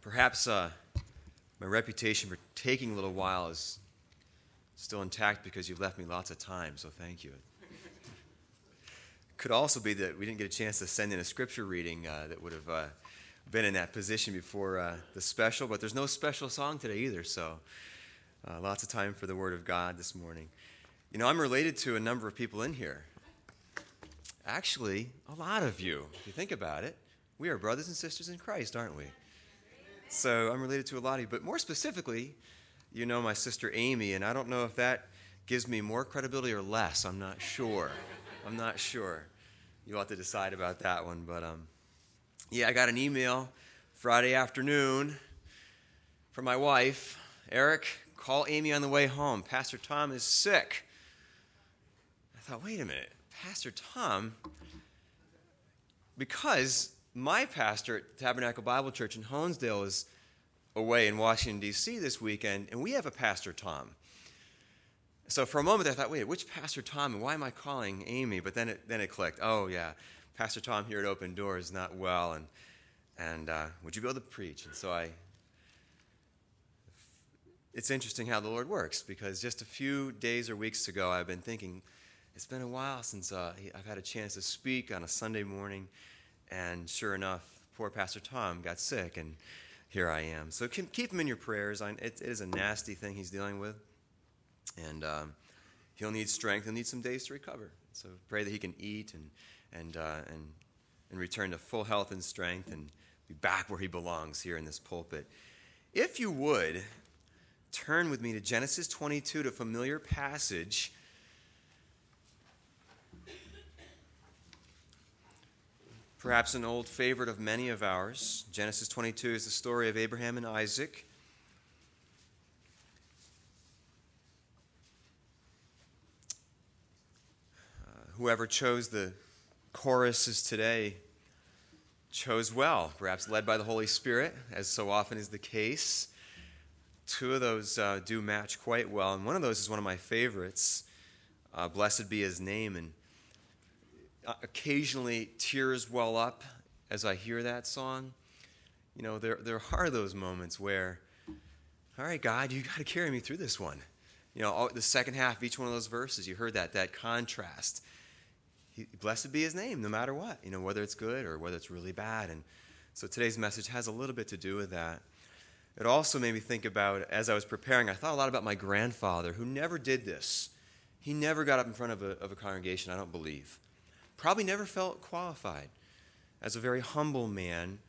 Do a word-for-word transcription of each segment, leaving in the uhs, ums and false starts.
Perhaps uh, my reputation for taking a little while is still intact because you've left me lots of time, so thank you. Could also be that we didn't get a chance to send in a scripture reading uh, that would have uh, been in that position before uh, the special, but there's no special song today either, so uh, lots of time for the Word of God this morning. You know, I'm related to a number of people in here. Actually, a lot of you, if you think about it. We are brothers and sisters in Christ, aren't we? So I'm related to a lot of you, but more specifically, you know my sister Amy, and I don't know if that gives me more credibility or less. I'm not sure. I'm not sure. You'll have to decide about that one, but um, yeah, I got an email Friday afternoon from my wife. Eric, call Amy on the way home. Pastor Tom is sick. I thought, wait a minute, Pastor Tom? Because my pastor at Tabernacle Bible Church in Honesdale is away in Washington, D C this weekend, and we have a Pastor Tom. So for a moment I thought, wait, which Pastor Tom, and why am I calling Amy? But then it then it clicked. Oh, yeah, Pastor Tom here at Open Door is not well, and and uh, would you be able to preach? And so I, it's interesting how the Lord works, because just a few days or weeks ago I've been thinking, it's been a while since uh, I've had a chance to speak on a Sunday morning. And sure enough, poor Pastor Tom got sick, and here I am. So keep him in your prayers. It, it is a nasty thing he's dealing with, and um, he'll need strength. He'll need some days to recover. So pray that he can eat and and uh, and and return to full health and strength, and be back where he belongs here in this pulpit. If you would, turn with me to Genesis twenty-two, to a familiar passage. Perhaps an old favorite of many of ours. Genesis twenty-two is the story of Abraham and Isaac. Uh, whoever chose the choruses today chose well, perhaps led by the Holy Spirit, as so often is the case. Two of those uh, do match quite well, and one of those is one of my favorites, uh, Blessed Be His Name. And occasionally tears well up as I hear that song. You know, there there are those moments where, all right, God, you got to carry me through this one. You know, all, the second half of each one of those verses, you heard that, that contrast. He, blessed be his name, no matter what, you know, whether it's good or whether it's really bad. And so today's message has a little bit to do with that. It also made me think about, as I was preparing, I thought a lot about my grandfather, who never did this. He never got up in front of a, of a congregation, I don't believe. Probably never felt qualified. As a very humble man,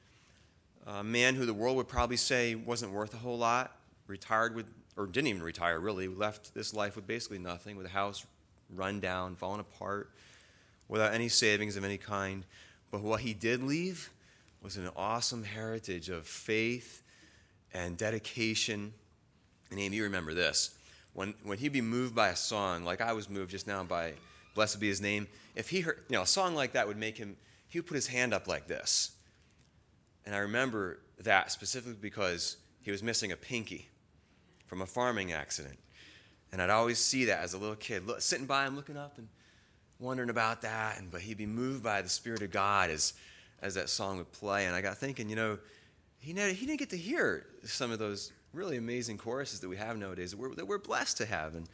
a man who the world would probably say wasn't worth a whole lot, retired with, or didn't even retire really, left this life with basically nothing, with a house run down, fallen apart, without any savings of any kind. But what he did leave was an awesome heritage of faith and dedication. And Amy, you remember this. When, when he'd be moved by a song, like I was moved just now by Blessed Be His Name, if he heard, you know, a song like that would make him, he would put his hand up like this. And I remember that specifically because he was missing a pinky from a farming accident. And I'd always see that as a little kid, look, sitting by him, looking up and wondering about that. And but he'd be moved by the Spirit of God as as that song would play. And I got thinking, you know, he never, he didn't get to hear some of those really amazing choruses that we have nowadays that we're, that we're blessed to have. And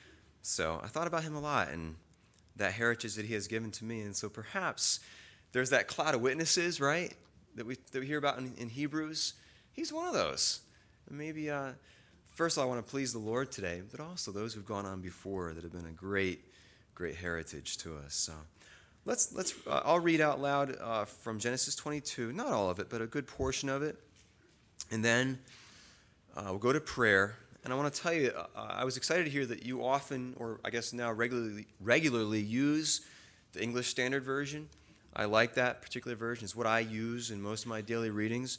so I thought about him a lot, and that heritage that he has given to me. And so perhaps there's that cloud of witnesses, right, that we that we hear about in, in Hebrews. He's one of those. And maybe, uh, first of all, I want to please the Lord today, but also those who've gone on before that have been a great, great heritage to us. So let's, let's uh, I'll read out loud uh, from Genesis twenty-two, not all of it, but a good portion of it. And then uh, we'll go to prayer. And I want to tell you, uh, I was excited to hear that you often, or I guess now regularly, regularly use the English Standard Version. I like that particular version. It's what I use in most of my daily readings.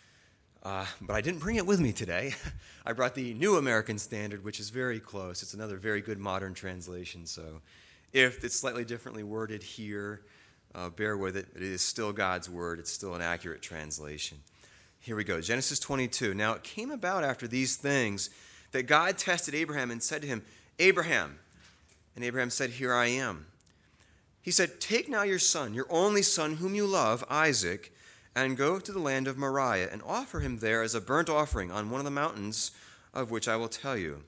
Uh, but I didn't bring it with me today. I brought the New American Standard, which is very close. It's another very good modern translation. So if it's slightly differently worded here, uh, bear with it. It is still God's word. It's still an accurate translation. Here we go. Genesis twenty-two. Now it came about after these things that God tested Abraham and said to him, Abraham. And Abraham said, here I am. He said, take now your son, your only son whom you love, Isaac, and go to the land of Moriah, and offer him there as a burnt offering on one of the mountains of which I will tell you."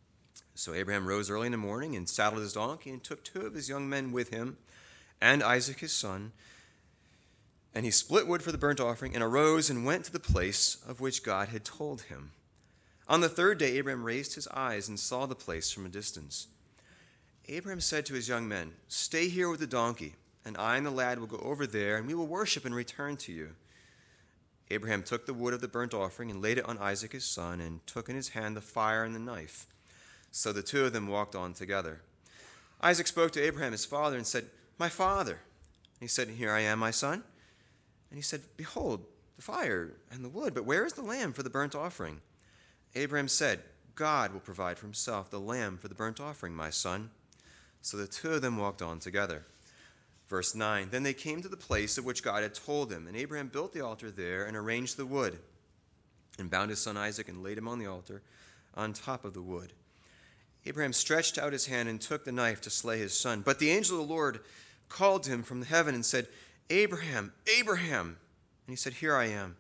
So Abraham rose early in the morning and saddled his donkey and took two of his young men with him and Isaac his son. And he split wood for the burnt offering and arose and went to the place of which God had told him. On the third day Abraham raised his eyes and saw the place from a distance. Abraham said to his young men, "Stay here with the donkey, and I and the lad will go over there, and we will worship and return to you." Abraham took the wood of the burnt offering and laid it on Isaac his son, and took in his hand the fire and the knife. So the two of them walked on together. Isaac spoke to Abraham his father and said, "My father." He said, "Here I am, my son." And he said, "Behold, the fire and the wood, but where is the lamb for the burnt offering?" Abraham said, "God will provide for himself the lamb for the burnt offering, my son." So the two of them walked on together. Verse nine, then they came to the place of which God had told him, and Abraham built the altar there and arranged the wood, and bound his son Isaac and laid him on the altar on top of the wood. Abraham stretched out his hand and took the knife to slay his son. But the angel of the Lord called to him from heaven and said, "Abraham, Abraham." And he said, "Here I am."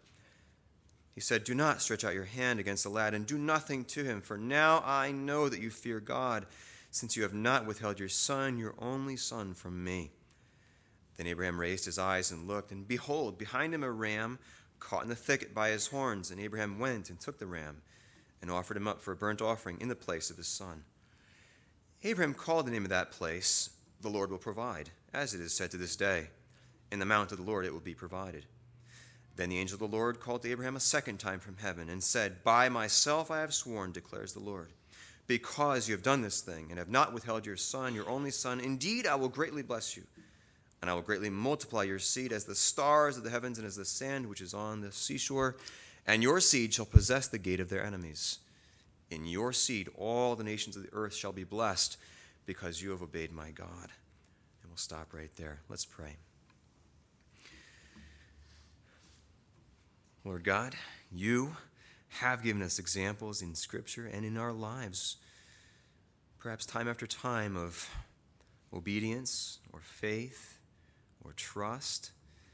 He said, "Do not stretch out your hand against the lad, and do nothing to him, for now I know that you fear God, since you have not withheld your son, your only son, from me." Then Abraham raised his eyes and looked, and behold, behind him a ram caught in the thicket by his horns. And Abraham went and took the ram and offered him up for a burnt offering in the place of his son. Abraham called the name of that place, "The Lord will provide," as it is said to this day, "In the mount of the Lord it will be provided." Then the angel of the Lord called to Abraham a second time from heaven and said, "By myself I have sworn, declares the Lord, because you have done this thing and have not withheld your son, your only son, indeed I will greatly bless you, and I will greatly multiply your seed as the stars of the heavens and as the sand which is on the seashore, and your seed shall possess the gate of their enemies. In your seed all the nations of the earth shall be blessed, because you have obeyed my God." And we'll stop right there. Let's pray. Lord God, you have given us examples in Scripture and in our lives, perhaps time after time, of obedience or faith or trust.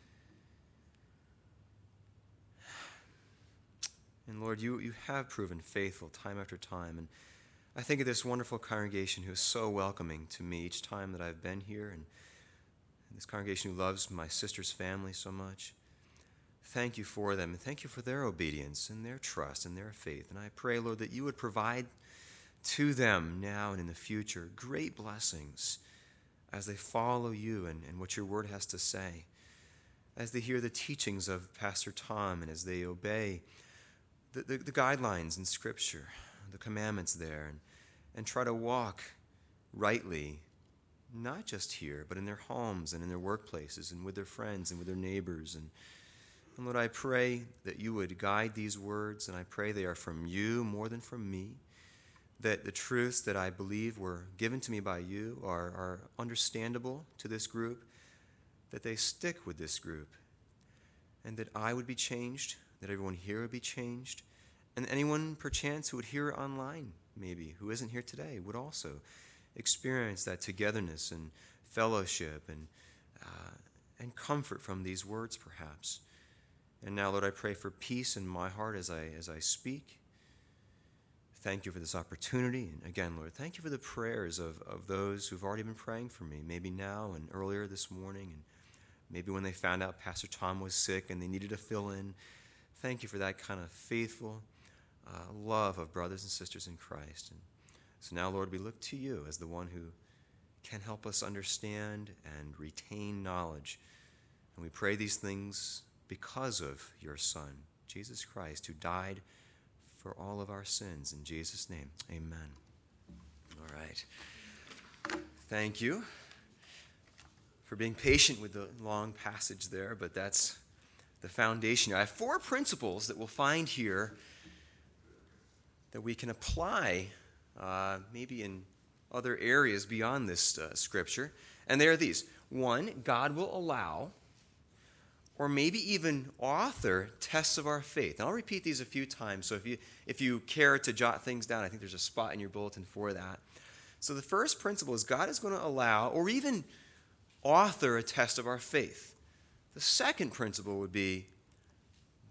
And Lord, you, you have proven faithful time after time. And I think of this wonderful congregation who is so welcoming to me each time that I've been here, and this congregation who loves my sister's family so much. Thank you for them, and thank you for their obedience and their trust and their faith. And I pray, Lord, that you would provide to them now and in the future great blessings as they follow you and, and what your word has to say, as they hear the teachings of Pastor Tom, and as they obey the, the, the guidelines in Scripture, the commandments there, and, and try to walk rightly, not just here, but in their homes and in their workplaces and with their friends and with their neighbors. And, and Lord, I pray that you would guide these words, and I pray they are from you more than from me, that the truths that I believe were given to me by you are, are understandable to this group, that they stick with this group, and that I would be changed, that everyone here would be changed, and anyone perchance who would hear online, maybe, who isn't here today, would also experience that togetherness and fellowship and uh, and comfort from these words, perhaps. And now, Lord, I pray for peace in my heart as I as I speak. Thank you for this opportunity. And again, Lord, thank you for the prayers of, of those who've already been praying for me, maybe now and earlier this morning, and maybe when they found out Pastor Tom was sick and they needed to fill in. Thank you for that kind of faithful uh, love of brothers and sisters in Christ. And so now, Lord, we look to you as the one who can help us understand and retain knowledge. And we pray these things because of your Son, Jesus Christ, who died for all of our sins. In Jesus' name, amen. All right. Thank you for being patient with the long passage there, but that's the foundation. I have four principles that we'll find here that we can apply uh, maybe in other areas beyond this uh, scripture. And they are these. One, God will allow or maybe even author tests of our faith. And I'll repeat these a few times, so if you if you care to jot things down, I think there's a spot in your bulletin for that. So the first principle is God is going to allow or even author a test of our faith. The second principle would be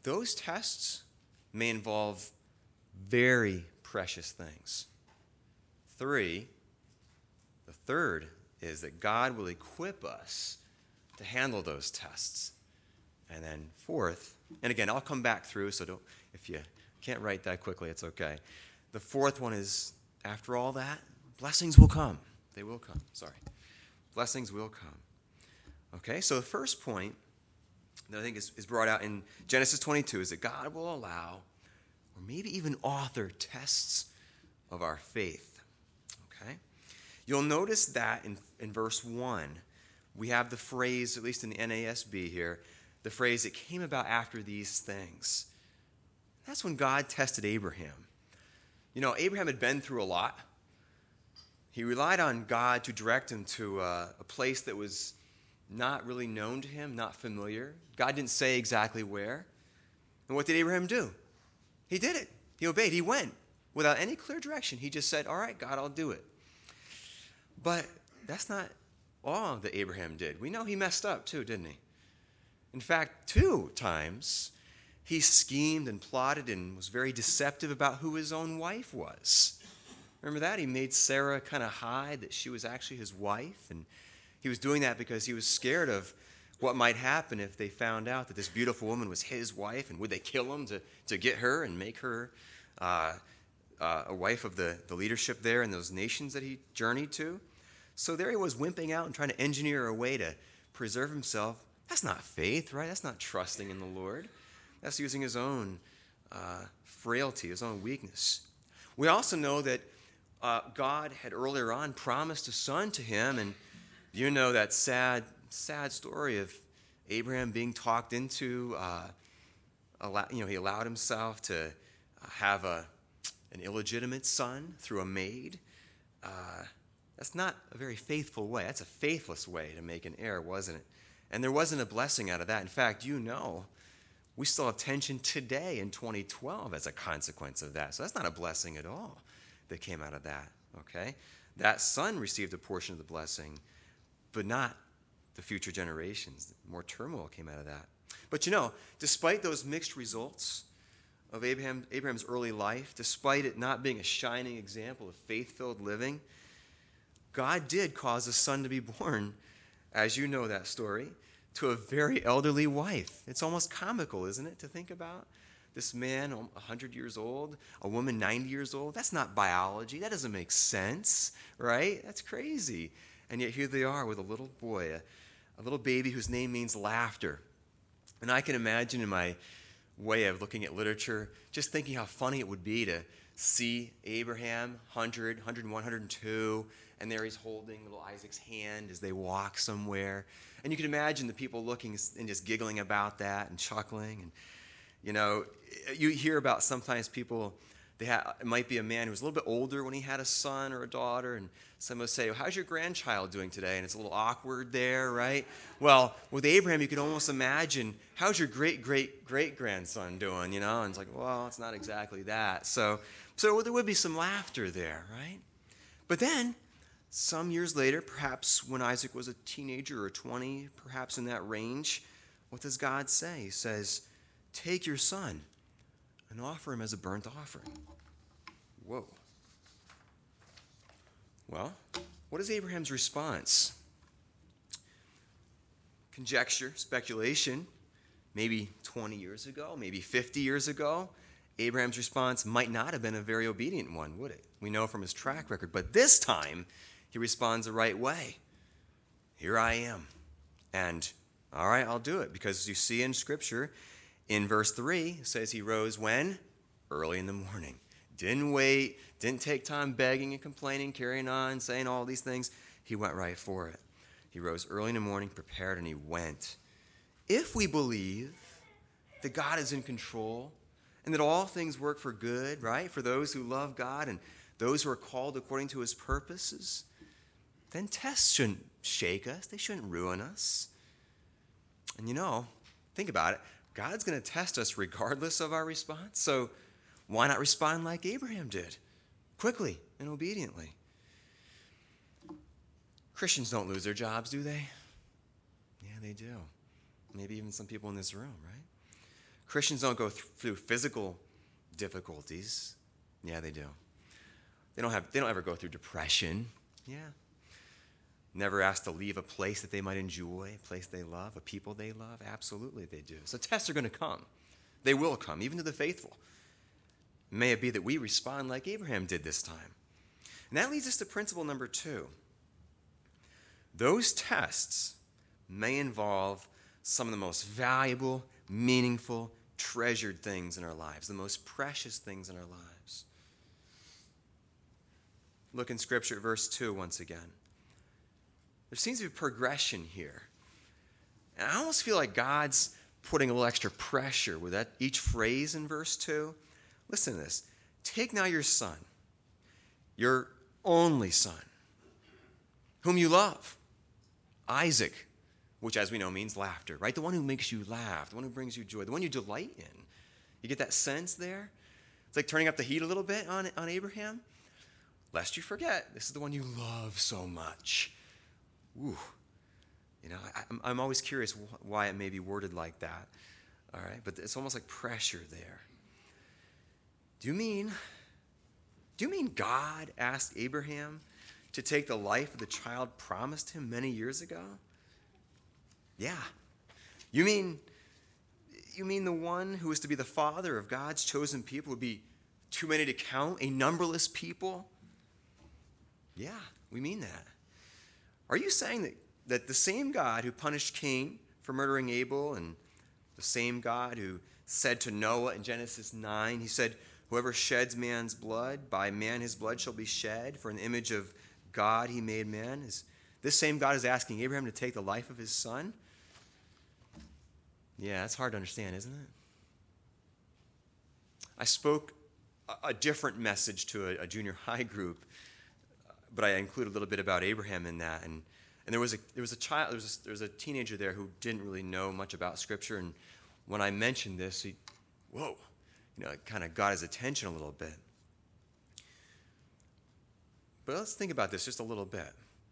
those tests may involve very precious things. Three, the third is that God will equip us to handle those tests. And then fourth, and again, I'll come back through, so don't, if you can't write that quickly, it's okay. The fourth one is, after all that, blessings will come. They will come, sorry. Blessings will come. Okay, so the first point that I think is, is brought out in Genesis twenty-two is that God will allow, or maybe even author, tests of our faith. Okay? You'll notice that in, in verse one, we have the phrase, at least in the N A S B here, the phrase, it came about after these things. That's when God tested Abraham. You know, Abraham had been through a lot. He relied on God to direct him to a, a place that was not really known to him, not familiar. God didn't say exactly where. And what did Abraham do? He did it. He obeyed. He went without any clear direction. He just said, all right, God, I'll do it. But that's not all that Abraham did. We know he messed up too, didn't he? In fact, two times he schemed and plotted and was very deceptive about who his own wife was. Remember that? He made Sarah kind of hide that she was actually his wife, and he was doing that because he was scared of what might happen if they found out that this beautiful woman was his wife, and would they kill him to, to get her and make her uh, uh, a wife of the, the leadership there in those nations that he journeyed to? So there he was wimping out and trying to engineer a way to preserve himself. That's not faith, right? That's not trusting in the Lord. That's using his own uh, frailty, his own weakness. We also know that uh, God had earlier on promised a son to him, and you know that sad, sad story of Abraham being talked into, uh, allow, you know, he allowed himself to have a, an illegitimate son through a maid. Uh, that's not a very faithful way. That's a faithless way to make an heir, wasn't it? And there wasn't a blessing out of that. In fact, you know, we still have tension today in twenty twelve as a consequence of that. So that's not a blessing at all that came out of that, okay? That son received a portion of the blessing, but not the future generations. More turmoil came out of that. But you know, despite those mixed results of Abraham, Abraham's early life, despite it not being a shining example of faith-filled living, God did cause a son to be born, as you know that story, to a very elderly wife. It's almost comical, isn't it, to think about? This man, one hundred years old, a woman ninety years old. That's not biology. That doesn't make sense, right? That's crazy. And yet here they are with a little boy, a, a little baby whose name means laughter. And I can imagine in my way of looking at literature, just thinking how funny it would be to see Abraham, one hundred, one hundred one, one hundred two, and there he's holding little Isaac's hand as they walk somewhere. And you can imagine the people looking and just giggling about that and chuckling. And, you know, you hear about sometimes people, they ha- it might be a man who was a little bit older when he had a son or a daughter, and someone will say, well, how's your grandchild doing today? And it's a little awkward there, right? Well, with Abraham, you could almost imagine, how's your great-great-great-grandson doing, you know? And it's like, well, it's not exactly that. So, so there would be some laughter there, right? But then, some years later, perhaps when Isaac was a teenager or twenty, perhaps in that range, what does God say? He says, take your son and offer him as a burnt offering. Whoa. Well, what is Abraham's response? Conjecture, speculation, maybe twenty years ago, maybe fifty years ago, Abraham's response might not have been a very obedient one, would it? We know from his track record. But this time, he responds the right way. Here I am. And, all right, I'll do it. Because you see in Scripture, in verse three, it says he rose when? Early in the morning. Didn't wait, didn't take time begging and complaining, carrying on, saying all these things. He went right for it. He rose early in the morning, prepared, and he went. If we believe that God is in control and that all things work for good, right, for those who love God and those who are called according to his purposes, then tests shouldn't shake us. They shouldn't ruin us. And you know, think about it. God's going to test us regardless of our response. So why not respond like Abraham did? Quickly and obediently. Christians don't lose their jobs, do they? Yeah, they do. Maybe even some people in this room, right? Christians don't go th- through physical difficulties. Yeah, they do. They don't have. They don't ever go through depression. Yeah. Never asked to leave a place that they might enjoy, a place they love, a people they love. Absolutely they do. So tests are going to come. They will come, even to the faithful. May it be that we respond like Abraham did this time. And that leads us to principle number two. Those tests may involve some of the most valuable, meaningful, treasured things in our lives, the most precious things in our lives. Look in Scripture at verse two once again. There seems to be progression here. And I almost feel like God's putting a little extra pressure with that each phrase in verse two. Listen to this. Take now your son, your only son, whom you love, Isaac, which as we know means laughter, right? The one who makes you laugh, the one who brings you joy, the one you delight in. You get that sense there? It's like turning up the heat a little bit on, on Abraham. Lest you forget, this is the one you love so much. Ooh. You know, I, I'm, I'm always curious why it may be worded like that. All right? But it's almost like pressure there. Do you mean, do you mean God asked Abraham to take the life of the child promised him many years ago? Yeah. You mean, you mean the one who is to be the father of God's chosen people would be too many to count, a numberless people? Yeah, we mean that. Are you saying that, that the same God who punished Cain for murdering Abel and the same God who said to Noah in Genesis nine, he said, whoever sheds man's blood, by man his blood shall be shed, for in the image of God he made man. Is this same God is asking Abraham to take the life of his son? Yeah, that's hard to understand, isn't it? I spoke a, a different message to a, a junior high group, but I included a little bit about Abraham in that. And, and there was a there was a child, there was a, there was a teenager there who didn't really know much about Scripture. And when I mentioned this, he, whoa, you know, it kind of got his attention a little bit. But let's think about this just a little bit.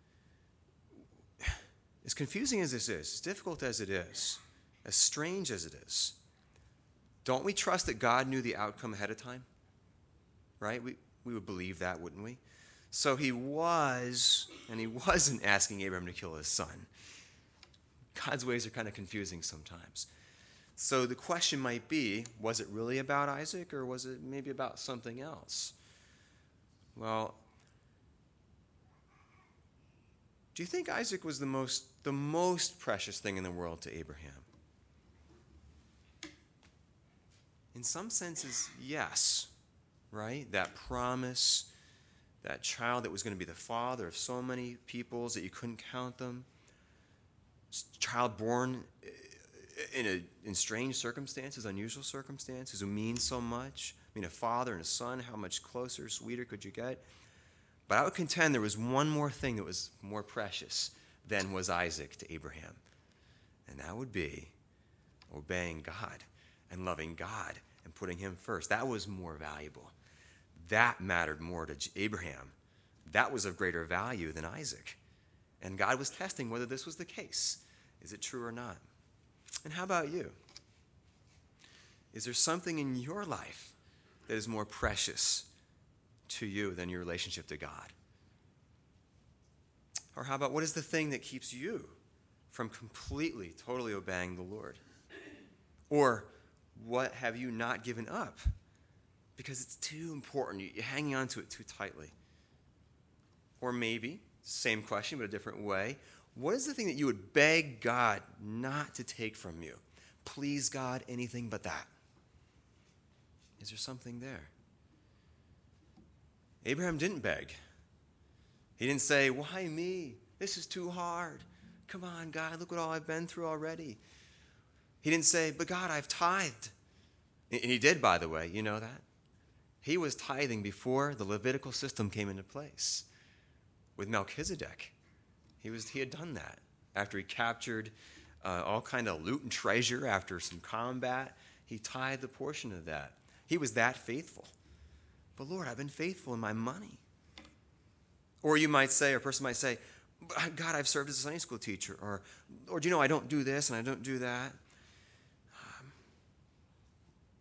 As confusing as this is, as difficult as it is, as strange as it is, don't we trust that God knew the outcome ahead of time? Right? We, we would believe that, wouldn't we? So he was, and he wasn't asking Abraham to kill his son. God's ways are kind of confusing sometimes. So the question might be, was it really about Isaac, or was it maybe about something else? Well, do you think Isaac was the most, the most precious thing in the world to Abraham? In some senses, yes, right? That promise, that child that was going to be the father of so many peoples that you couldn't count them. Child born in, a, in strange circumstances, unusual circumstances, who means so much. I mean, a father and a son, how much closer, sweeter could you get? But I would contend there was one more thing that was more precious than was Isaac to Abraham. And that would be obeying God and loving God and putting him first. That was more valuable. That mattered more to Abraham. That was of greater value than Isaac. And God was testing whether this was the case. Is it true or not? And how about you? Is there something in your life that is more precious to you than your relationship to God? Or how about, what is the thing that keeps you from completely, totally obeying the Lord? Or what have you not given up because it's too important, you're hanging on to it too tightly? Or maybe, same question but a different way, what is the thing that you would beg God not to take from you? Please, God, anything but that. Is there something there? Abraham didn't beg. He didn't say, why me? This is too hard. Come on, God, look what all I've been through already. He didn't say, but God, I've tithed. And he did, by the way, you know that? He was tithing before the Levitical system came into place. With Melchizedek, he was he had done that. After he captured uh, all kind of loot and treasure after some combat, he tithed a portion of that. He was that faithful. But Lord, I've been faithful in my money. Or you might say, or a person might say, God, I've served as a Sunday school teacher. Or, or do you know, I don't do this and I don't do that. Um,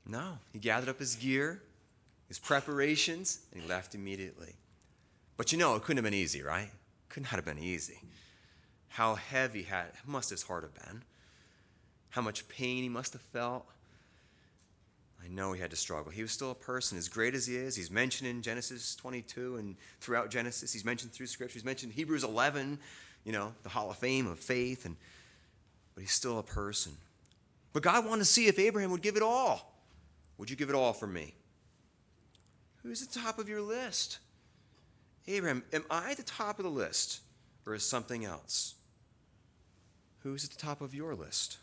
No, he gathered up his gear, his preparations, and he left immediately. But you know, it couldn't have been easy, right? Could not have been easy. How heavy had, must his heart have been? How much pain he must have felt? I know he had to struggle. He was still a person, as great as he is. He's mentioned in Genesis twenty-two and throughout Genesis. He's mentioned through Scripture. He's mentioned in Hebrews eleven, you know, the Hall of Fame of faith. And but he's still a person. But God wanted to see if Abraham would give it all. Would you give it all for me? Who's at the top of your list? Abraham, am I at the top of the list, or is something else? Who's at the top of your list?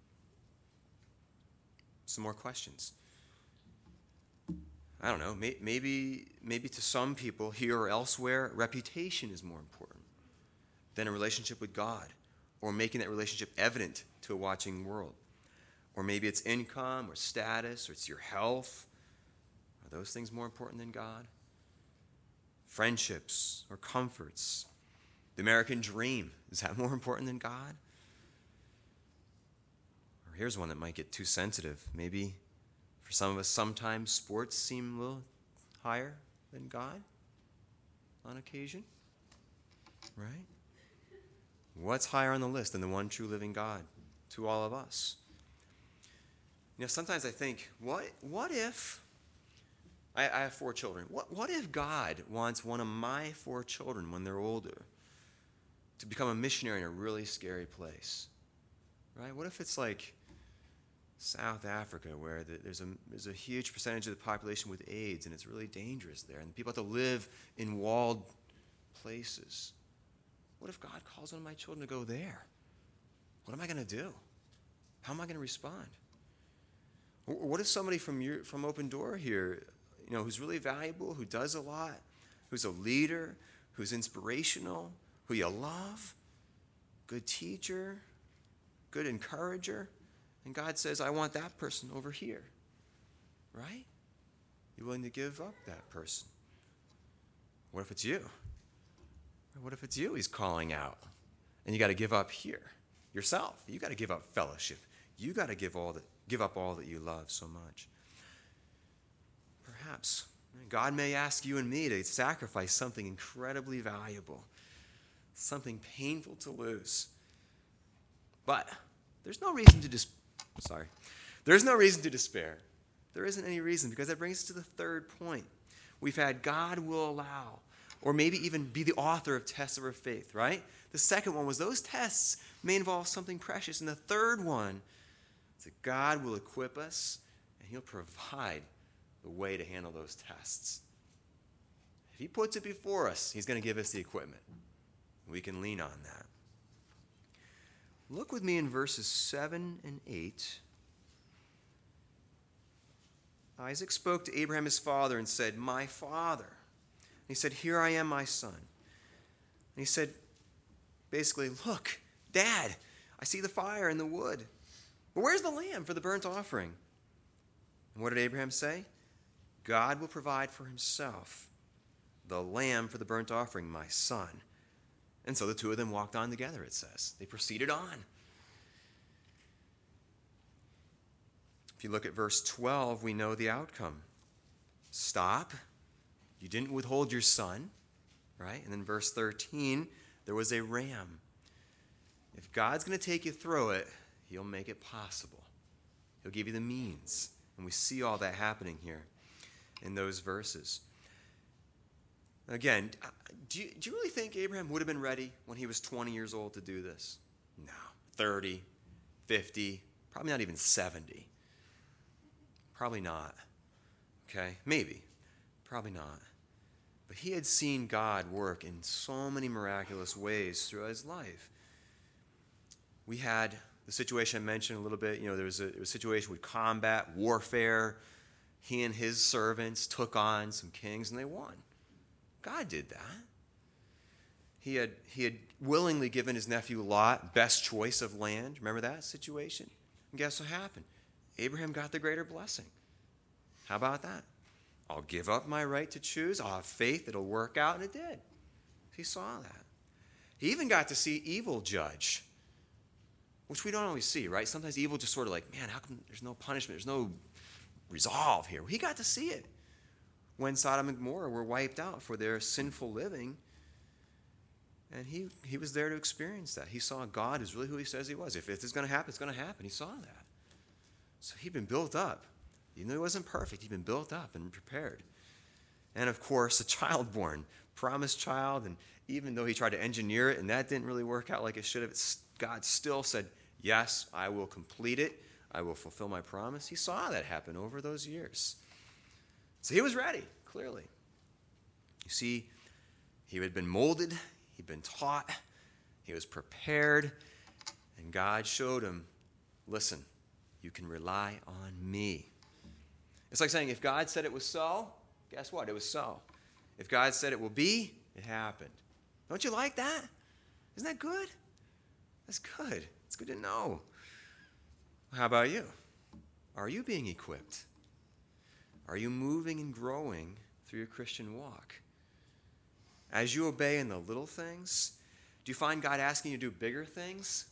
Some more questions. I don't know, may, maybe, maybe to some people here or elsewhere, reputation is more important than a relationship with God, or making that relationship evident to a watching world. Or maybe it's income or status, or it's your health. Are those things more important than God? Friendships or comforts. The American dream, is that more important than God? Or here's one that might get too sensitive. Maybe for some of us, sometimes sports seem a little higher than God on occasion, right? What's higher on the list than the one true living God to all of us? You know, sometimes I think, what, what if, I, I have four children, what, what if God wants one of my four children when they're older to become a missionary in a really scary place, right? What if it's like South Africa, where the, there's, a, there's a huge percentage of the population with AIDS, and it's really dangerous there, and people have to live in walled places? What if God calls one of my children to go there? What am I going to do? How am I going to respond? What if somebody from your, from Open Door here, you know, who's really valuable, who does a lot, who's a leader, who's inspirational, who you love, good teacher, good encourager, and God says, I want that person over here, right? You willing to give up that person? What if it's you? What if it's you he's calling out, and you got to give up here yourself? You got to give up fellowship. You got to give all that. Give up all that you love so much. Perhaps God may ask you and me to sacrifice something incredibly valuable, something painful to lose. But there's no reason to dis- sorry. There's no reason to despair. There isn't any reason, because that brings us to the third point. We've had God will allow, or maybe even be the author of tests of our faith, right? The second one was those tests may involve something precious. And the third one, that God will equip us, and he'll provide the way to handle those tests. If he puts it before us, he's going to give us the equipment. We can lean on that. Look with me in verses seven and eight. Isaac spoke to Abraham his father and said, my father. And he said, here I am, my son. And he said, basically, look, Dad, I see the fire and the wood. But where's the lamb for the burnt offering? And what did Abraham say? God will provide for himself the lamb for the burnt offering, my son. And so the two of them walked on together, it says. They proceeded on. If you look at verse twelve, we know the outcome. Stop. You didn't withhold your son, right? And then verse thirteen, there was a ram. If God's going to take you through it, he'll make it possible. He'll give you the means. And we see all that happening here in those verses. Again, do you, do you really think Abraham would have been ready when he was twenty years old to do this? No. thirty, fifty, probably not even seventy. Probably not. Okay? Maybe. Probably not. But he had seen God work in so many miraculous ways through his life. We had the situation I mentioned a little bit. You know, there was a, there was a situation with combat, warfare. He and his servants took on some kings, and they won. God did that. He had, he had willingly given his nephew Lot best choice of land. Remember that situation? And guess what happened? Abraham got the greater blessing. How about that? I'll give up my right to choose. I'll have faith. It'll work out. And it did. He saw that. He even got to see evil judge, which we don't always see, right? Sometimes evil just sort of like, man, how come there's no punishment? There's no resolve here. He got to see it when Sodom and Gomorrah were wiped out for their sinful living. And he, he was there to experience that. He saw God is really who he says he was. If, if it's going to happen, it's going to happen. He saw that. So he'd been built up. Even though he wasn't perfect, he'd been built up and prepared. And of course, a child born, promised child. And even though he tried to engineer it and that didn't really work out like it should have, God still said, yes, I will complete it. I will fulfill my promise. He saw that happen over those years. So he was ready, clearly. You see, he had been molded. He'd been taught. He was prepared. And God showed him, listen, you can rely on me. It's like saying, if God said it was so, guess what? It was so. If God said it will be, it happened. Don't you like that? Isn't that good? That's good. It's good to know. How about you? Are you being equipped? Are you moving and growing through your Christian walk? As you obey in the little things, do you find God asking you to do bigger things?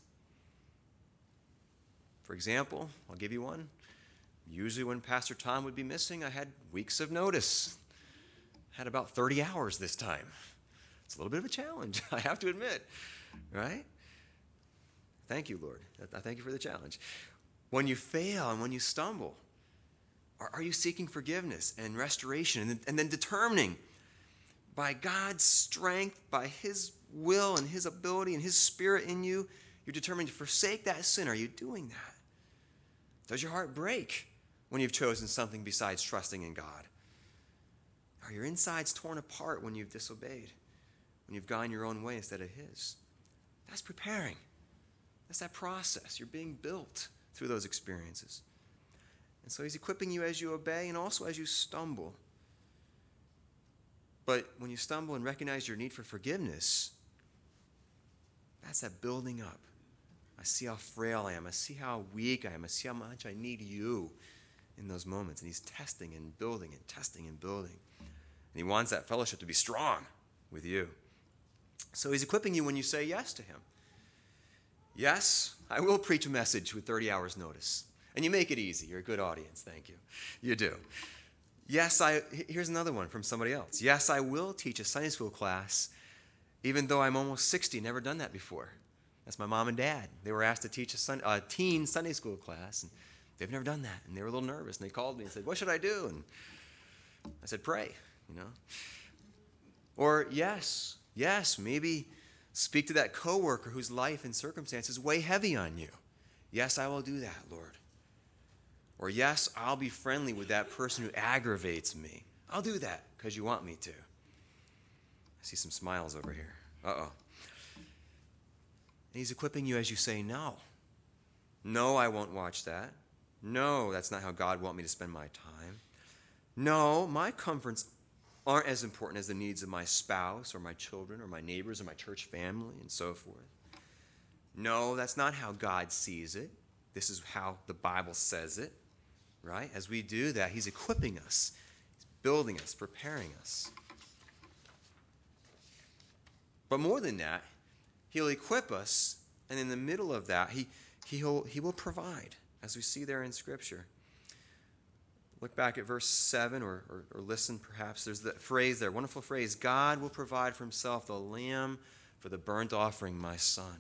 For example, I'll give you one. Usually when Pastor Tom would be missing, I had weeks of notice. I had about thirty hours this time. It's a little bit of a challenge, I have to admit, right? Thank you, Lord. I thank you for the challenge. When you fail and when you stumble, are, are you seeking forgiveness and restoration and, and then determining by God's strength, by his will and his ability and his spirit in you, you're determined to forsake that sin? Are you doing that? Does your heart break when you've chosen something besides trusting in God? Are your insides torn apart when you've disobeyed, when you've gone your own way instead of his? That's preparing. That's that process. You're being built through those experiences. And so he's equipping you as you obey and also as you stumble. But when you stumble and recognize your need for forgiveness, that's that building up. I see how frail I am. I see how weak I am. I see how much I need you in those moments. And he's testing and building and testing and building. And he wants that fellowship to be strong with you. So he's equipping you when you say yes to him. Yes, I will preach a message with thirty hours notice. And you make it easy. You're a good audience. Thank you. You do. Yes, I. Here's another one from somebody else. Yes, I will teach a Sunday school class, even though I'm almost sixty, never done that before. That's my mom and dad. They were asked to teach a sun, uh, teen Sunday school class, and they've never done that. And they were a little nervous, and they called me and said, what should I do? And I said, pray, you know. Or yes, yes, maybe speak to that coworker whose life and circumstances weigh heavy on you. Yes, I will do that, Lord. Or yes, I'll be friendly with that person who aggravates me. I'll do that because you want me to. I see some smiles over here. Uh-oh. And he's equipping you as you say no. No, I won't watch that. No, that's not how God wants me to spend my time. No, my comforts aren't as important as the needs of my spouse or my children or my neighbors or my church family and so forth. No, that's not how God sees it. This is how the Bible says it, right? As we do that, he's equipping us, he's building us, preparing us. But more than that, he'll equip us, and in the middle of that, he, he'll, he will provide, as we see there in Scripture. Look back at verse seven, or, or, or listen perhaps. There's that phrase there, wonderful phrase, God will provide for himself the lamb for the burnt offering, my son.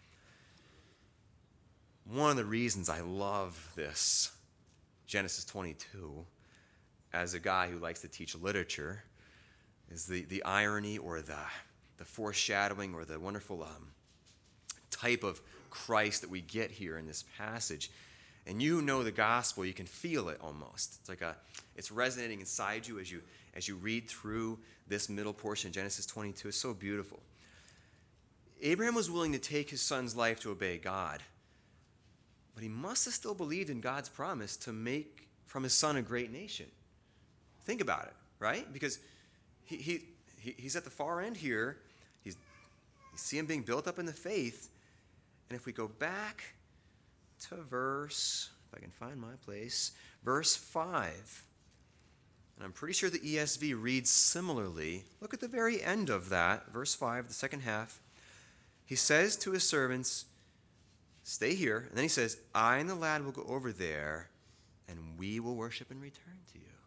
One of the reasons I love this, Genesis twenty-two, as a guy who likes to teach literature, is the, the irony or the, the foreshadowing or the wonderful um, type of Christ that we get here in this passage. And you know the gospel, you can feel it almost. It's like a, it's resonating inside you as you as you read through this middle portion of Genesis twenty-two. It's so beautiful. Abraham was willing to take his son's life to obey God, but he must have still believed in God's promise to make from his son a great nation. Think about it, right? Because he, he, he he's at the far end here. He's, you see him being built up in the faith. And if we go back to verse, if I can find my place, verse five. And I'm pretty sure the E S V reads similarly. Look at the very end of that, verse five, the second half. He says to his servants, stay here. And then he says, I and the lad will go over there and we will worship and return to you.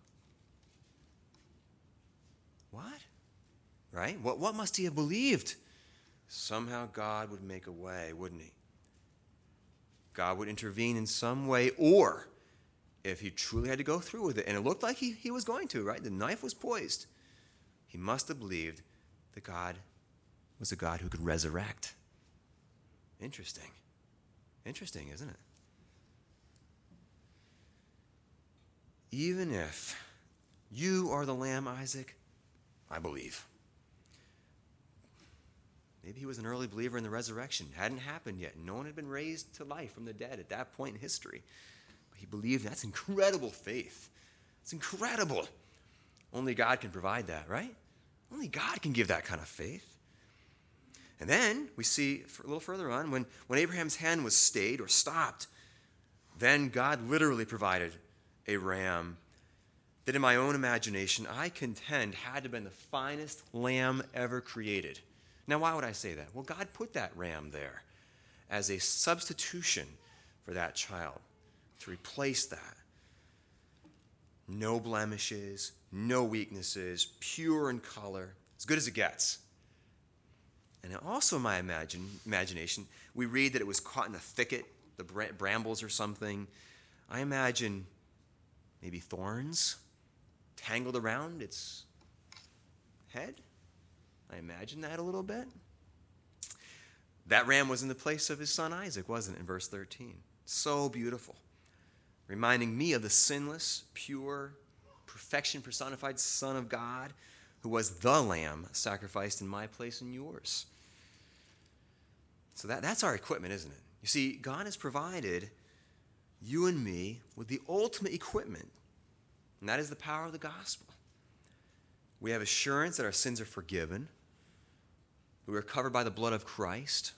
What? Right? What, what must he have believed? Somehow God would make a way, wouldn't he? God would intervene in some way, or if he truly had to go through with it, and it looked like he, he was going to, right? The knife was poised. He must have believed that God was a God who could resurrect. Interesting. Interesting, isn't it? Even if you are the Lamb, Isaac, I believe. Maybe he was an early believer in the resurrection. It hadn't happened yet. No one had been raised to life from the dead at that point in history. But he believed. That's incredible faith. It's incredible. Only God can provide that, right? Only God can give that kind of faith. And then we see a little further on, when, when Abraham's hand was stayed or stopped, then God literally provided a ram that in my own imagination I contend had to have been the finest lamb ever created. Now, why would I say that? Well, God put that ram there as a substitution for that child, to replace that. No blemishes, no weaknesses, pure in color, as good as it gets. And also in my imagine, imagination, we read that it was caught in a thicket, the brambles or something. I imagine maybe thorns tangled around its head. I imagine that a little bit. That ram was in the place of his son Isaac, wasn't it, in verse thirteen? So beautiful. Reminding me of the sinless, pure, perfection personified Son of God, who was the lamb sacrificed in my place and yours. So that, that's our equipment, isn't it? You see, God has provided you and me with the ultimate equipment, and that is the power of the gospel. We have assurance that our sins are forgiven. We are covered by the blood of Christ.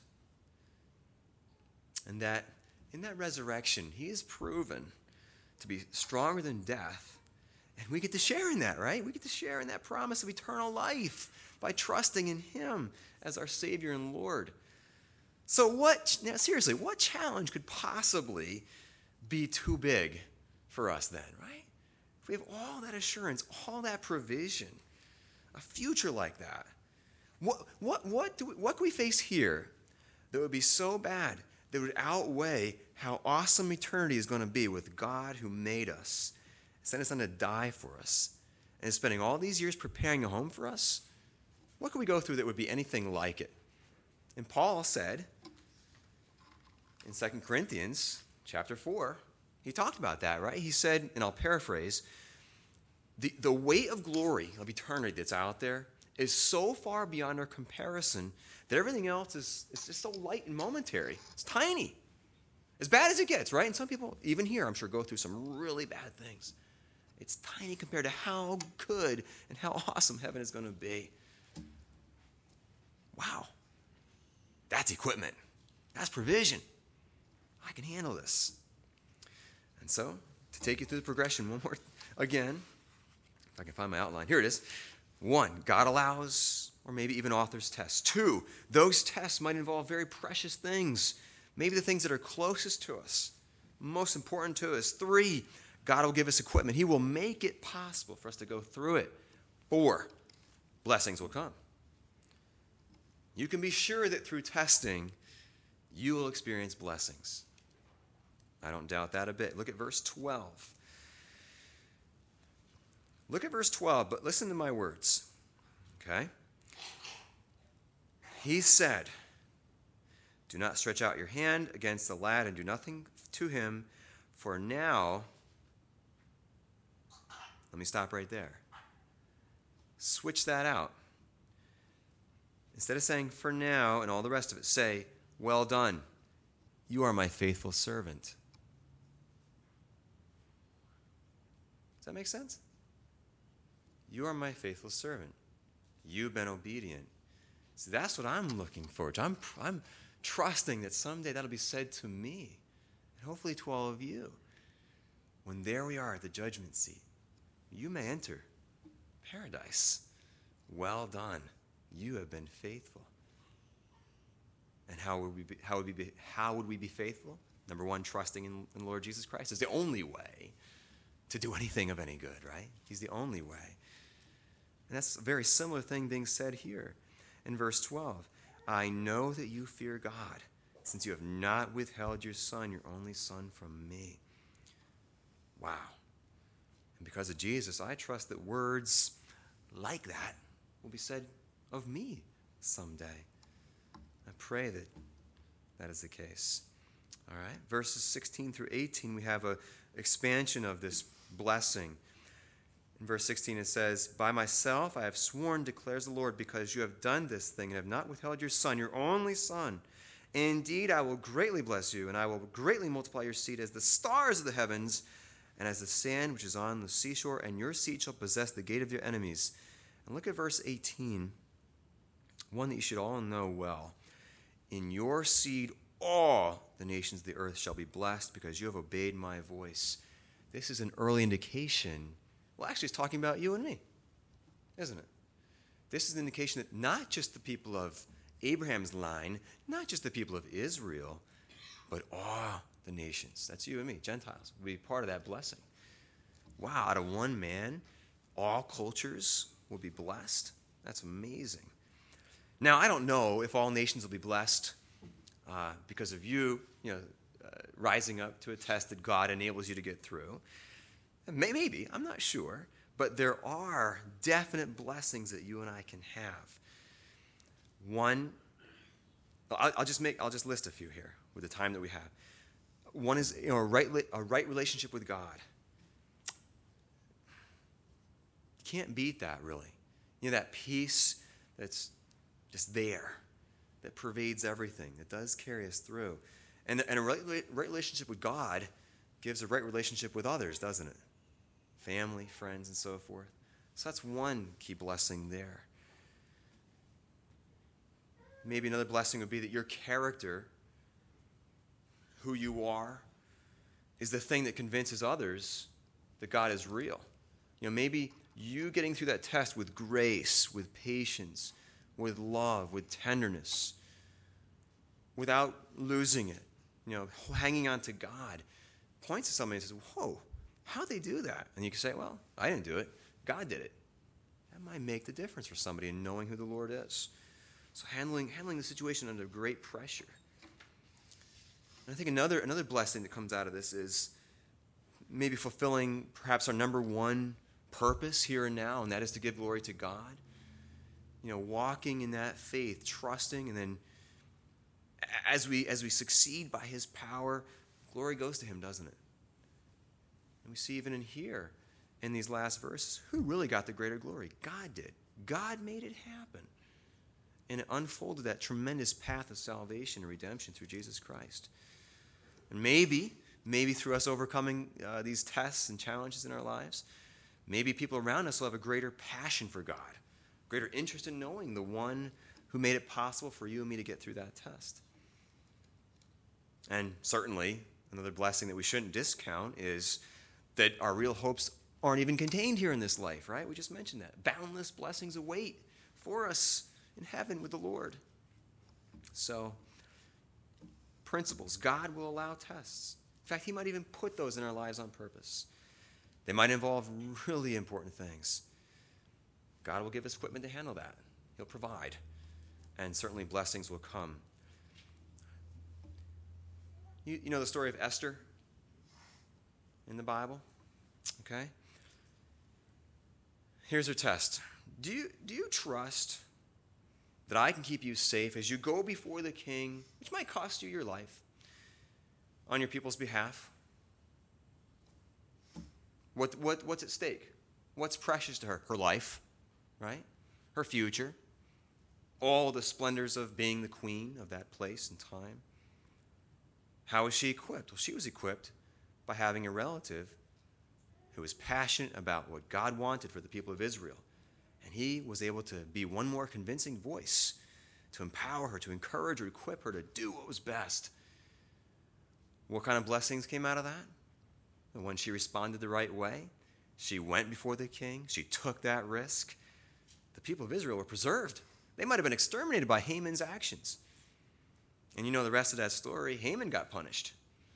And that in that resurrection, he is proven to be stronger than death. And we get to share in that, right? We get to share in that promise of eternal life by trusting in him as our Savior and Lord. So what, now seriously, what challenge could possibly be too big for us then, right? If we have all that assurance, all that provision, a future like that, what, what, what, do we, what can we face here that would be so bad that would outweigh how awesome eternity is going to be with God who made us, sent his son to die for us, and is spending all these years preparing a home for us? What could we go through that would be anything like it? And Paul said in Second Corinthians chapter four, he talked about that, right? He said, and I'll paraphrase, the, the weight of glory of eternity that's out there is so far beyond our comparison that everything else is, is just so light and momentary. It's tiny. As bad as it gets, right? And some people, even here, I'm sure, go through some really bad things. It's tiny compared to how good and how awesome heaven is going to be. Wow. That's equipment. That's provision. I can handle this. And so, to take you through the progression one more again, if I can find my outline. Here it is. One, God allows, or maybe even authors tests. Two, those tests might involve very precious things. Maybe the things that are closest to us, most important to us. Three, God will give us equipment. He will make it possible for us to go through it. Four, blessings will come. You can be sure that through testing, you will experience blessings. I don't doubt that a bit. Look at verse twelve. Look at verse twelve, but listen to my words. Okay? He said, do not stretch out your hand against the lad and do nothing to him, for now, let me stop right there. Switch that out. Instead of saying, for now, and all the rest of it, say, well done. You are my faithful servant. Does that make sense? You are my faithful servant. You've been obedient. See, that's what I'm looking forward to. I'm, I'm trusting that someday that'll be said to me, and hopefully to all of you. When there we are at the judgment seat, you may enter paradise. Well done. You have been faithful. And how would we be, how would we be, how would we be faithful? Number one, trusting in, in Lord Jesus Christ is the only way. to do anything of any good, right? He's the only way. And that's a very similar thing being said here in verse twelve. I know that you fear God, since you have not withheld your son, your only son, from me. Wow. And because of Jesus, I trust that words like that will be said of me someday. I pray that that is the case. All right. Verses sixteen through eighteen, we have an expansion of this blessing. In verse sixteen, it says, by myself I have sworn, declares the Lord, because you have done this thing and have not withheld your son, your only son. Indeed, I will greatly bless you, and I will greatly multiply your seed as the stars of the heavens and as the sand which is on the seashore, and your seed shall possess the gate of your enemies. And look at verse eighteen, one that you should all know well. In your seed all the nations of the earth shall be blessed, because you have obeyed my voice. This is an early indication. Well, actually, it's talking about you and me, isn't it? This is an indication that not just the people of Abraham's line, not just the people of Israel, but all the nations. That's you and me, Gentiles, will be part of that blessing. Wow, out of one man, all cultures will be blessed. That's amazing. Now, I don't know if all nations will be blessed uh, because of you, you know, uh, rising up to a test that God enables you to get through. Maybe, I'm not sure, but there are definite blessings that you and I can have. One, I'll, I'll just make, I'll just list a few here with the time that we have. One is, you know, a right, a right relationship with God. You can't beat that, really. You know, that peace that's just there, that pervades everything, that does carry us through. And, and a right, right relationship with God gives a right relationship with others, doesn't it? Family, friends, and so forth. So that's one key blessing there. Maybe another blessing would be that your character, who you are, is the thing that convinces others that God is real. You know, maybe you getting through that test with grace, with patience, with love, with tenderness, without losing it, you know, hanging on to God, points to somebody and says, whoa, how'd they do that? And you can say, well, I didn't do it. God did it. That might make the difference for somebody in knowing who the Lord is. So handling, handling the situation under great pressure. And I think another, another blessing that comes out of this is maybe fulfilling perhaps our number one purpose here and now, and that is to give glory to God. You know, walking in that faith, trusting, and then as we as we succeed by his power, glory goes to him, doesn't it? And we see even in here, in these last verses, who really got the greater glory? God did. God made it happen. And it unfolded that tremendous path of salvation and redemption through Jesus Christ. And maybe, maybe through us overcoming uh, these tests and challenges in our lives, maybe people around us will have a greater passion for God, greater interest in knowing the one who made it possible for you and me to get through that test. And certainly, another blessing that we shouldn't discount is that our real hopes aren't even contained here in this life, right? We just mentioned that. Boundless blessings await for us in heaven with the Lord. So, principles. God will allow tests. In fact, he might even put those in our lives on purpose. They might involve really important things. God will give us equipment to handle that. He'll provide. And certainly blessings will come. You, you know the story of Esther in the Bible? Okay? Here's her test. Do you, do you trust that I can keep you safe as you go before the king, which might cost you your life, on your people's behalf? What, what, what's at stake? What's precious to her? Her life, right? Her future. All the splendors of being the queen of that place and time. How was she equipped? Well, she was equipped by having a relative who was passionate about what God wanted for the people of Israel. And he was able to be one more convincing voice to empower her, to encourage her, equip her to do what was best. What kind of blessings came out of that? And when she responded the right way, she went before the king, she took that risk. The people of Israel were preserved. They might have been exterminated by Haman's actions. And you know the rest of that story. Haman got punished.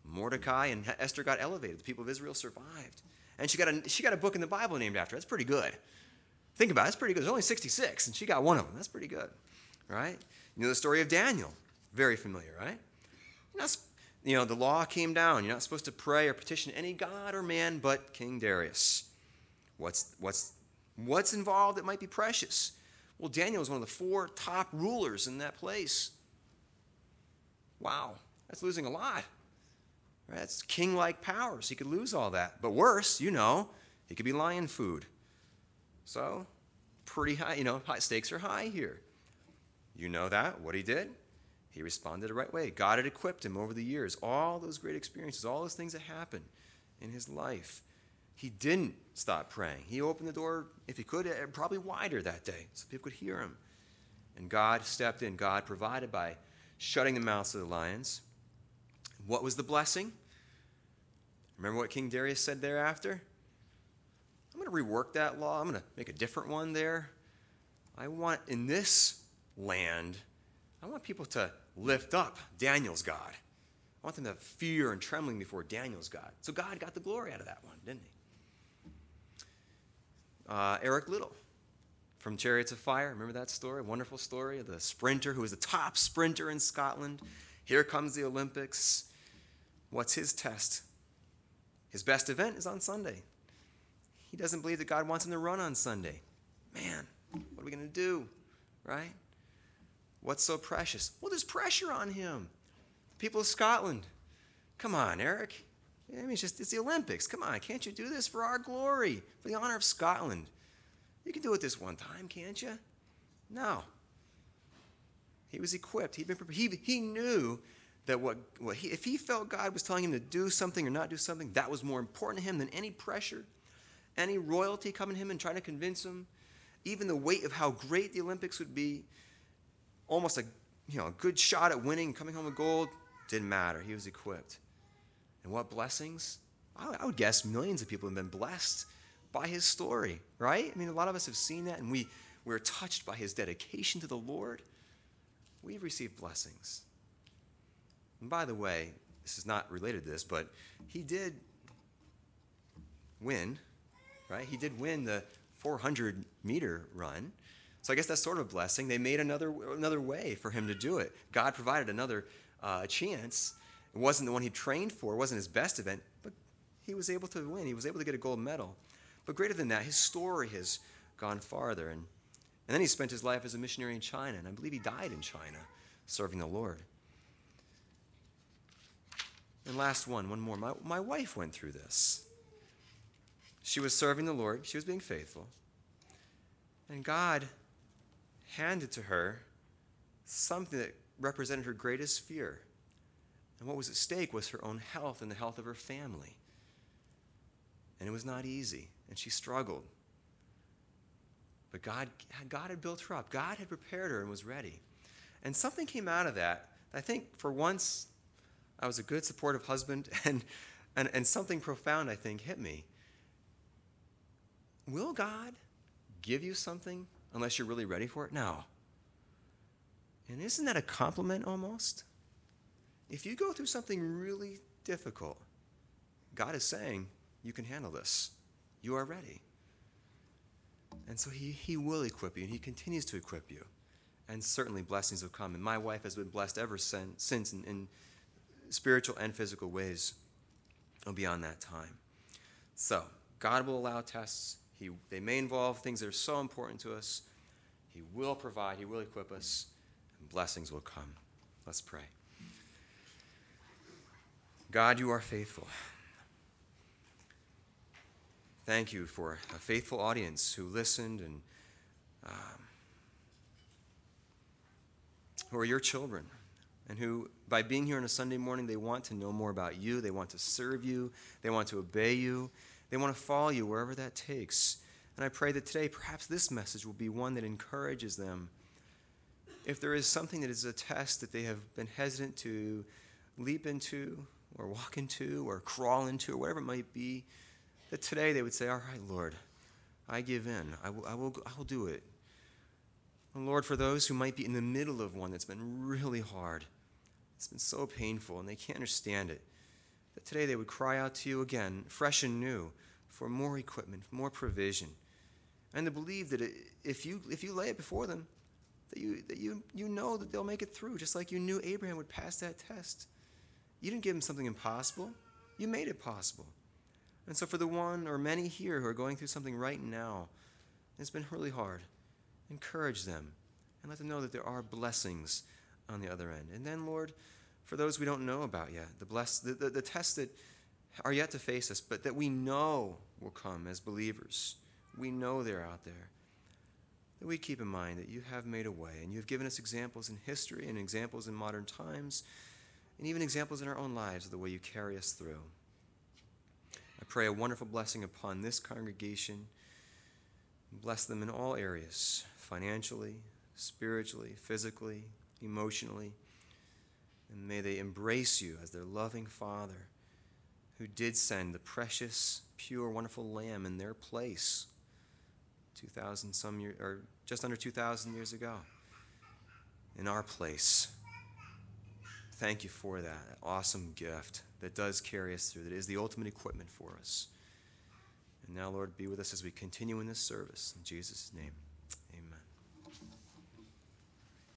Mordecai and Esther got elevated. The people of Israel survived. And she got a, she got a book in the Bible named after her. That's pretty good. Think about it. That's pretty good. There's only sixty-six, and she got one of them. That's pretty good, right? You know the story of Daniel. Very familiar, right? You're not, you know, the law came down. You're not supposed to pray or petition any god or man but King Darius. What's, what's, what's involved that might be precious? Well, Daniel was one of the four top rulers in that place. Wow, that's losing a lot. Right? That's king-like powers. He could lose all that. But worse, you know, he could be lion food. So, pretty high, you know, high stakes are high here. You know that. What he did? He responded the right way. God had equipped him over the years. All those great experiences, all those things that happened in his life. He didn't stop praying. He opened the door, if he could, probably wider that day so people could hear him. And God stepped in. God provided by shutting the mouths of the lions. What was the blessing? Remember what King Darius said thereafter? I'm going to rework that law. I'm going to make a different one there. I want, in this land, I want people to lift up Daniel's God. I want them to have fear and trembling before Daniel's God. So God got the glory out of that one, didn't he? Uh, Eric Liddell from Chariots of Fire. Remember that story? Wonderful story of the sprinter who was the top sprinter in Scotland. Here comes the Olympics. What's his test? His best event is on Sunday. He doesn't believe that God wants him to run on Sunday. Man, what are we going to do? Right? What's so precious? Well, there's pressure on him. People of Scotland. Come on, Eric. I mean, it's just, it's the Olympics. Come on, can't you do this for our glory, for the honor of Scotland? You can do it this one time, can't you? No. He was equipped. He'd been prepared. He, he knew that what, what he, if he felt God was telling him to do something or not do something, that was more important to him than any pressure, any royalty coming to him and trying to convince him, even the weight of how great the Olympics would be, almost a, you know, a good shot at winning, coming home with gold, didn't matter. He was equipped. And what blessings? I would guess millions of people have been blessed by his story, right? I mean, a lot of us have seen that, and we, we're touched by his dedication to the Lord. We've received blessings. And by the way, this is not related to this, but he did win, right? He did win the four hundred meter run. So I guess that's sort of a blessing. They made another, another way for him to do it. God provided another uh, chance. It wasn't the one he trained for. It wasn't his best event, but he was able to win. He was able to get a gold medal. But greater than that, his story has gone farther. And, and then he spent his life as a missionary in China, and I believe he died in China serving the Lord. And last one, one more. My, my wife went through this. She was serving the Lord. She was being faithful. And God handed to her something that represented her greatest fear. And what was at stake was her own health and the health of her family. And it was not easy, and she struggled. But God, God had built her up. God had prepared her and was ready. And something came out of that. I think for once I was a good, supportive husband, and, and, and something profound, I think, hit me. Will God give you something unless you're really ready for it? No. And isn't that a compliment almost? If you go through something really difficult, God is saying, you can handle this. You are ready. And so he, he will equip you, and he continues to equip you. And certainly blessings will come. And my wife has been blessed ever since, since in, in spiritual and physical ways beyond that time. So God will allow tests. He, they may involve things that are so important to us. He will provide. He will equip us. And blessings will come. Let's pray. God, you are faithful. Thank you for a faithful audience who listened and um, who are your children, and who, by being here on a Sunday morning, they want to know more about you. They want to serve you. They want to obey you. They want to follow you wherever that takes. And I pray that today, perhaps this message will be one that encourages them. If there is something that is a test that they have been hesitant to leap into or walk into or crawl into or whatever it might be, that today they would say, all right, Lord, I give in. I will, I will, I will do it. And Lord, for those who might be in the middle of one that's been really hard, it's been so painful, and they can't understand it, that today they would cry out to you again, fresh and new, for more equipment, more provision, and to believe that it, if you if you lay it before them, that you that you you know that they'll make it through, just like you knew Abraham would pass that test. You didn't give him something impossible. You made it possible. And so for the one or many here who are going through something right now, it's been really hard, encourage them and let them know that there are blessings on the other end. And then, Lord, for those we don't know about yet, the, bless, the, the, the tests that are yet to face us, but that we know will come as believers, we know they're out there, that we keep in mind that you have made a way, and you've given us examples in history and examples in modern times, and even examples in our own lives of the way you carry us through. I pray a wonderful blessing upon this congregation. Bless them in all areas, financially, spiritually, physically, emotionally. And may they embrace you as their loving Father who did send the precious, pure, wonderful Lamb in their place two thousand some years, or just under two thousand years ago, in our place. Thank you for that awesome gift that does carry us through, that is the ultimate equipment for us. And now, Lord, be with us as we continue in this service. In Jesus' name.